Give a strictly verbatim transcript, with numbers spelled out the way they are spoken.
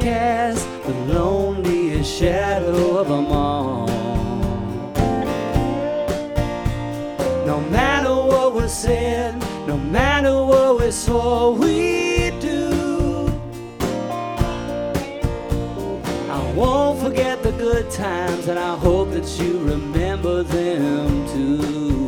cast the loneliest shadow of them all. No matter what was said, no matter what we swore we'd do, I won't forget the good times, and I hope that you remember them too.